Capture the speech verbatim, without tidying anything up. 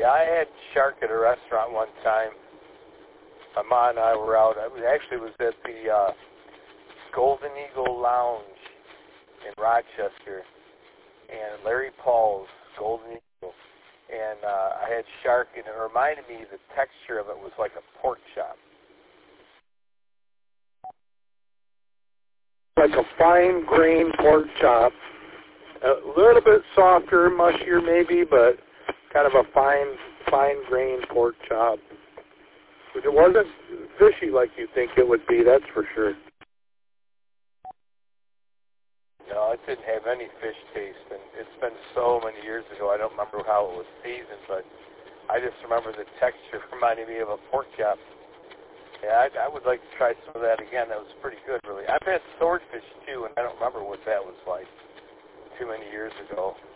Yeah, I had shark at a restaurant one time. My mom and I were out. I was, actually was at the uh, Golden Eagle Lounge in Rochester, and Larry Paul's Golden Eagle. And uh, I had shark, and it reminded me the texture of it was like a pork chop. Like a fine grain pork chop. A little bit softer, mushier maybe, but kind of a fine, fine grain pork chop. But it wasn't fishy like you think it would be, that's for sure. No, it didn't have any fish taste, and it's been so many years ago, I don't remember how it was seasoned, but I just remember the texture reminding me of a pork chop. Yeah, I, I would like to try some of that again. That was pretty good, really. I've had swordfish, too, and I don't remember what that was like too many years ago.